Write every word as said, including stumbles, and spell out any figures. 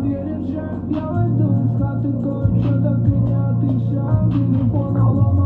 веришь, я выйду из хаты, кое-что так и не отвечаю. Телефон ломаю.